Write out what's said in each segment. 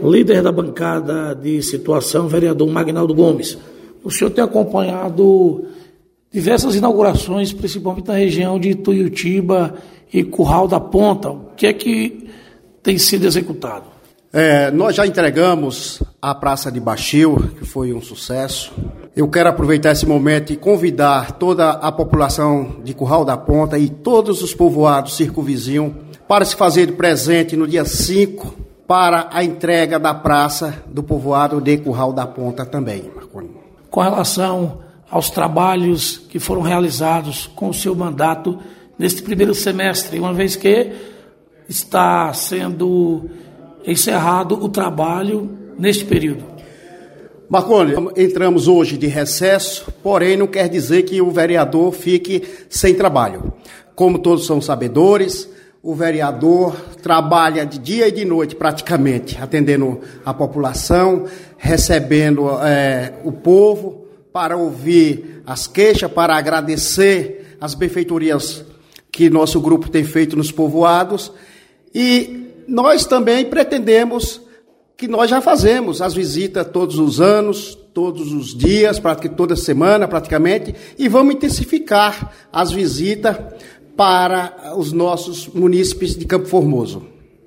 Líder da bancada de situação, vereador Magnaldo Gomes. O senhor tem acompanhado diversas inaugurações, principalmente na região de Tuiutiba e Curral da Ponta. O que é que tem sido executado? Nós já entregamos a Praça de Baixio, que foi um sucesso. Eu quero aproveitar esse momento e convidar toda a população de Curral da Ponta e todos os povoados circunvizinhos para se fazer presente no dia 5 para a entrega da praça do povoado de Curral da Ponta também, Marconi. Com relação aos trabalhos que foram realizados com o seu mandato neste primeiro semestre, uma vez que está sendo encerrado o trabalho neste período. Marconi, entramos hoje de recesso, porém não quer dizer que o vereador fique sem trabalho. Como todos são sabedores, o vereador trabalha de dia e de noite praticamente, atendendo a população, recebendo o povo para ouvir as queixas, para agradecer as benfeitorias que nosso grupo tem feito nos povoados. E nós também pretendemos que nós já fazemos as visitas todos os anos, todos os dias, toda semana praticamente, e vamos intensificar as visitas para os nossos munícipes de Campo Formoso.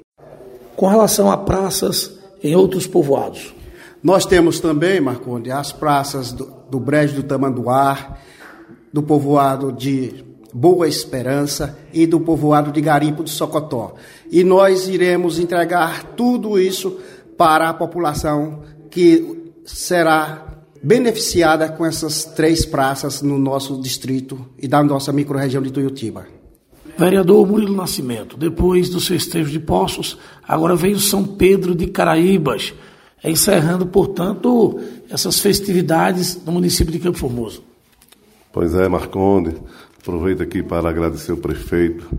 Com relação a praças em outros povoados? Nós temos também, Marconde, as praças do Brejo do Tamanduá, do povoado de Boa Esperança e do povoado de Garimpo do Socotó. E nós iremos entregar tudo isso para a população que será beneficiada com essas 3 praças no nosso distrito e da nossa microrregião de Tuiutiba. Vereador Murilo Nascimento, depois dos festejos de Poços, agora vem o São Pedro de Caraíbas, encerrando, portanto, essas festividades no município de Campo Formoso. Pois é, Marconde, aproveito aqui para agradecer ao prefeito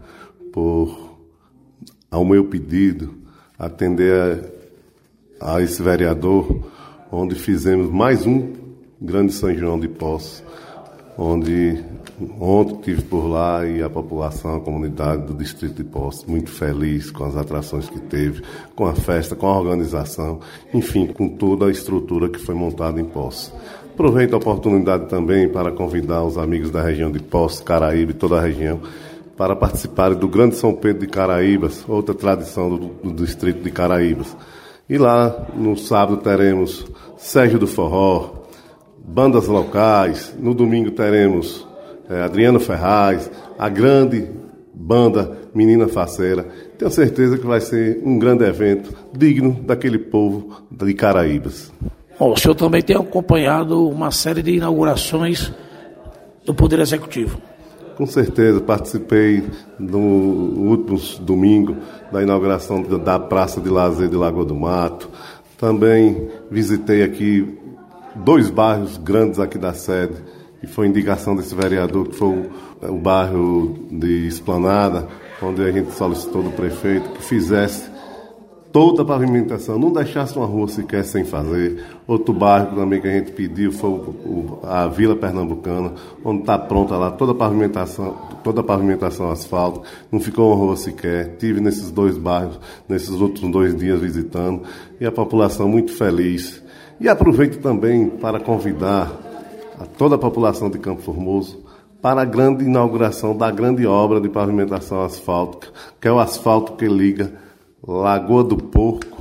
ao meu pedido, atender a esse vereador, onde fizemos mais um grande São João de Poços, onde ontem estive por lá e a população, a comunidade do distrito de Poços, muito feliz com as atrações que teve, com a festa, com a organização, enfim, com toda a estrutura que foi montada em Poços. Aproveito a oportunidade também para convidar os amigos da região de Poços, Caraíba e toda a região para participarem do Grande São Pedro de Caraíbas, outra tradição do distrito de Caraíbas. E lá, no sábado, teremos Sérgio do Forró, bandas locais. No domingo teremos Adriano Ferraz, a grande banda Menina Faceira. Tenho certeza que vai ser um grande evento digno daquele povo de Caraíbas. Bom, o senhor também tem acompanhado uma série de inaugurações do Poder Executivo. Com certeza, participei no último domingo da inauguração da Praça de Lazer de Lagoa do Mato. Também visitei aqui 2 bairros grandes aqui da sede, e foi indicação desse vereador, que foi o bairro de Esplanada, onde a gente solicitou do prefeito que fizesse toda a pavimentação, não deixasse uma rua sequer sem fazer. Outro bairro também que a gente pediu foi a Vila Pernambucana, onde está pronta lá toda a pavimentação asfalto, não ficou uma rua sequer. Tive nesses 2 bairros, nesses outros 2 dias visitando, e a população muito feliz. E aproveito também para convidar a toda a população de Campo Formoso para a grande inauguração da grande obra de pavimentação asfáltica, que é o asfalto que liga Lagoa do Porco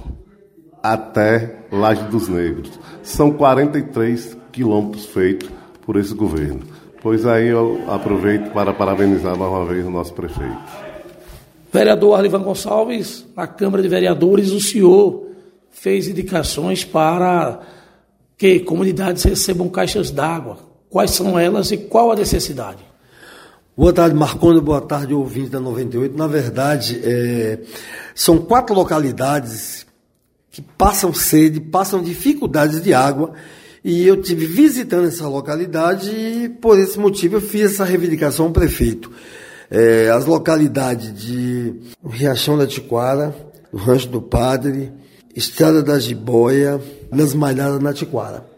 até Laje dos Negros. São 43 quilômetros feitos por esse governo. Pois aí eu aproveito para parabenizar mais uma vez o nosso prefeito. Vereador Arlivan Gonçalves, na Câmara de Vereadores, o senhor fez indicações para que comunidades recebam caixas d'água. Quais são elas e qual a necessidade? Boa tarde, Marconde. Boa tarde, ouvinte da 98. Na verdade, são 4 localidades que passam sede, passam dificuldades de água, e eu tive visitando essa localidade e, por esse motivo, eu fiz essa reivindicação ao prefeito. As localidades de Riachão da Tiquara, do Rancho do Padre, Estrada da Jiboia, das Malhadas na Tiquara.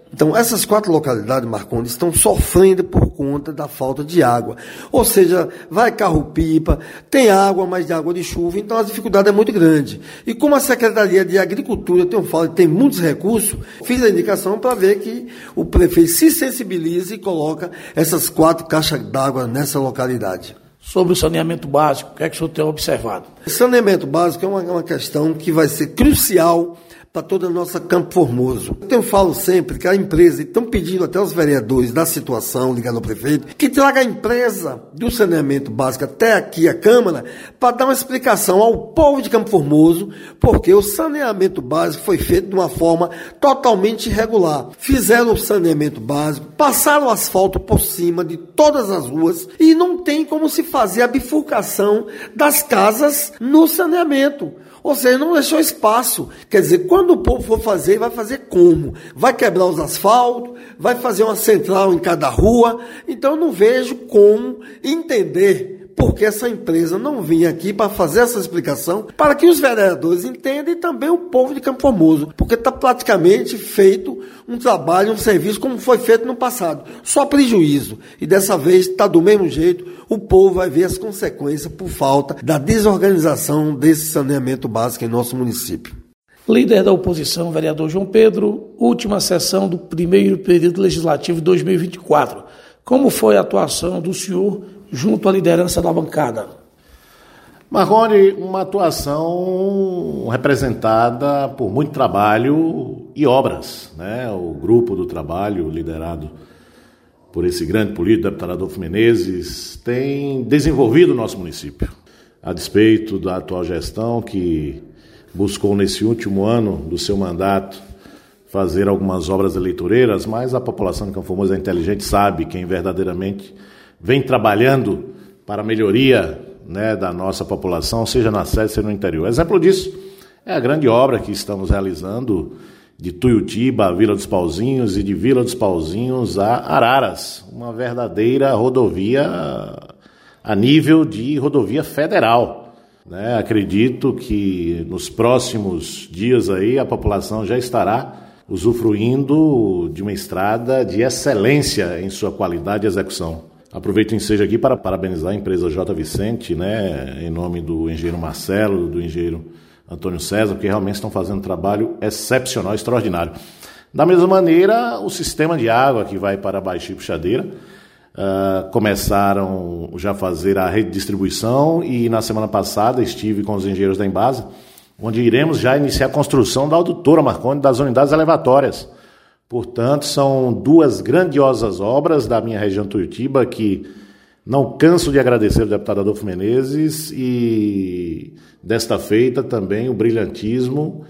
Então, essas 4 localidades, Marcondes, estão sofrendo por conta da falta de água. Ou seja, vai carro-pipa, tem água, mas de água de chuva, então a dificuldade é muito grande. E como a Secretaria de Agricultura tem muitos recursos, fiz a indicação para ver que o prefeito se sensibilize e coloca essas 4 caixas d'água nessa localidade. Sobre o saneamento básico, o que é que o senhor tem observado? Saneamento básico é uma questão que vai ser crucial para toda a nossa Campo Formoso. Eu falo sempre que a empresa, estão pedindo até os vereadores da situação, ligado ao prefeito, que traga a empresa do saneamento básico até aqui a Câmara para dar uma explicação ao povo de Campo Formoso, porque o saneamento básico foi feito de uma forma totalmente irregular. Fizeram o saneamento básico, passaram o asfalto por cima de todas as ruas e não tem como se fazer a bifurcação das casas no saneamento. Ou seja, não deixou espaço. Quer dizer, quando o povo for fazer, vai fazer como? Vai quebrar os asfaltos, vai fazer uma central em cada rua. Então, eu não vejo como entender porque essa empresa não vinha aqui para fazer essa explicação, para que os vereadores entendam e também o povo de Campo Formoso, porque está praticamente feito um trabalho, um serviço como foi feito no passado, só prejuízo. E dessa vez está do mesmo jeito, o povo vai ver as consequências por falta da desorganização desse saneamento básico em nosso município. Líder da oposição, vereador João Pedro, última sessão do primeiro período legislativo de 2024. Como foi a atuação do senhor junto à liderança da bancada? Marconi, uma atuação representada por muito trabalho e obras, né? O grupo do trabalho, liderado por esse grande político, deputado Adolfo Menezes, tem desenvolvido o nosso município, a despeito da atual gestão que buscou nesse último ano do seu mandato fazer algumas obras eleitoreiras, mas a população de Campo Formoso é inteligente, sabe quem verdadeiramente vem trabalhando para a melhoria, né, da nossa população, seja na sede, seja no interior. Exemplo disso é a grande obra que estamos realizando de Tuiutiba a Vila dos Pauzinhos e de Vila dos Pauzinhos a Araras, uma verdadeira rodovia a nível de rodovia federal, né? Acredito que nos próximos dias aí a população já estará usufruindo de uma estrada de excelência em sua qualidade e execução. Aproveito o ensejo aqui para parabenizar a empresa J. Vicente, né, em nome do engenheiro Marcelo, do engenheiro Antônio César, porque realmente estão fazendo um trabalho excepcional, extraordinário. Da mesma maneira, o sistema de água que vai para Baixio e Puxadeira, começaram já a fazer a redistribuição e na semana passada estive com os engenheiros da Embasa, onde iremos já iniciar a construção da adutora Marconi das unidades elevatórias. Portanto, são 2 grandiosas obras da minha região Tuiutiba que não canso de agradecer ao deputado Adolfo Menezes e desta feita também o brilhantismo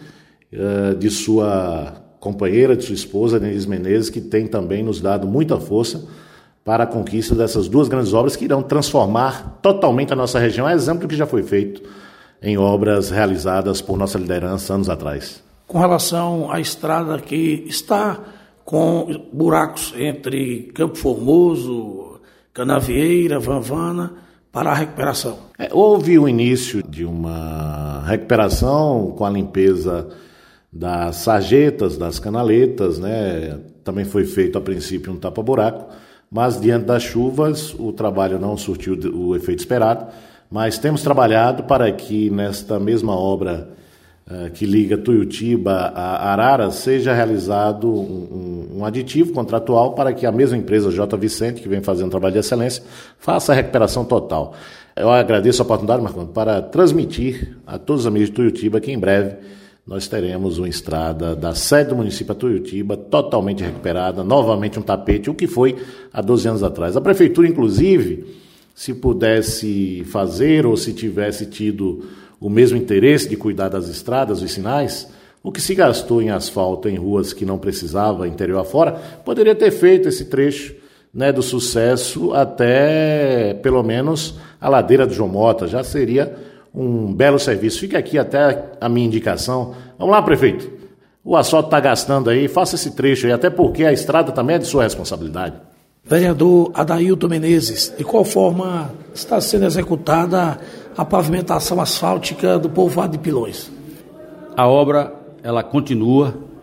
de sua companheira, de sua esposa, Denise Menezes, que tem também nos dado muita força para a conquista dessas 2 grandes obras que irão transformar totalmente a nossa região, exemplo do que já foi feito em obras realizadas por nossa liderança anos atrás. Com relação à estrada que está com buracos entre Campo Formoso, Canavieira, Vanvana, para a recuperação. Houve o início de uma recuperação com a limpeza das sarjetas, das canaletas, né? Também foi feito a princípio um tapa-buraco, mas diante das chuvas o trabalho não surtiu o efeito esperado. Mas temos trabalhado para que nesta mesma obra que liga Tuiutiba a Araras seja realizado um aditivo contratual para que a mesma empresa J. Vicente, que vem fazendo um trabalho de excelência, faça a recuperação total. Eu agradeço a oportunidade, Marconi, para transmitir a todos os amigos de Tuiutiba que em breve nós teremos uma estrada da sede do município a Tuiutiba totalmente recuperada, novamente um tapete, o que foi há 12 anos atrás. A prefeitura, inclusive, se pudesse fazer ou se tivesse tido o mesmo interesse de cuidar das estradas, dos sinais, o que se gastou em asfalto em ruas que não precisava, interior afora, poderia ter feito esse trecho, né, do Sucesso até, pelo menos, a ladeira do João Mota. Já seria um belo serviço. Fica aqui até a minha indicação. Vamos lá, prefeito. O asfalto está gastando aí, faça esse trecho aí, até porque a estrada também é de sua responsabilidade. Vereador Adailton Menezes, de qual forma está sendo executada a pavimentação asfáltica do povoado de Pilões? A obra, ela continua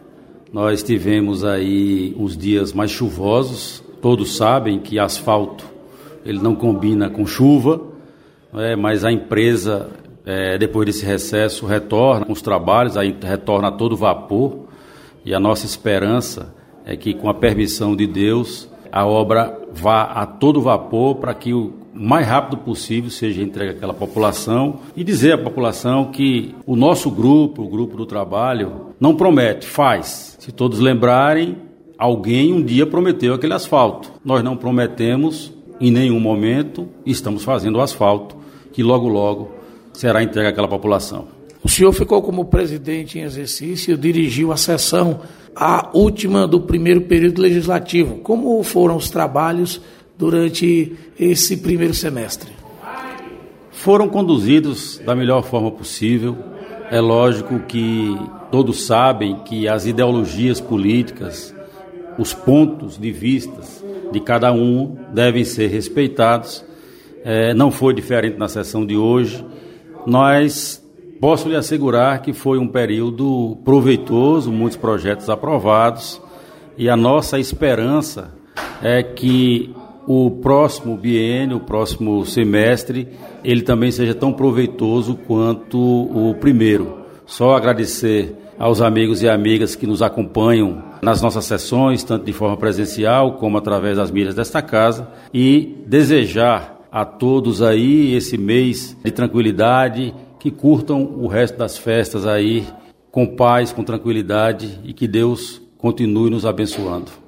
Nós tivemos aí uns dias mais chuvosos. Todos sabem que asfalto ele não combina com chuva, mas a empresa, depois desse recesso, retorna com os trabalhos, aí retorna a todo vapor. E a nossa esperança é que, com a permissão de Deus, a obra vá a todo vapor para que o mais rápido possível seja entregue àquela população e dizer à população que o nosso grupo, o grupo do trabalho, não promete, faz. Se todos lembrarem, alguém um dia prometeu aquele asfalto. Nós não prometemos em nenhum momento, estamos fazendo o asfalto que logo, logo será entregue àquela população. O senhor ficou como presidente em exercício, dirigiu a sessão, a última do primeiro período legislativo. Como foram os trabalhos durante esse primeiro semestre? Foram conduzidos da melhor forma possível. É lógico que todos sabem que as ideologias políticas, os pontos de vistas de cada um devem ser respeitados. Não foi diferente na sessão de hoje. Posso lhe assegurar que foi um período proveitoso, muitos projetos aprovados, e a nossa esperança é que o próximo biênio, o próximo semestre, ele também seja tão proveitoso quanto o primeiro. Só agradecer aos amigos e amigas que nos acompanham nas nossas sessões, tanto de forma presencial como através das mídias desta casa, e desejar a todos aí esse mês de tranquilidade, que curtam o resto das festas aí com paz, com tranquilidade, e que Deus continue nos abençoando.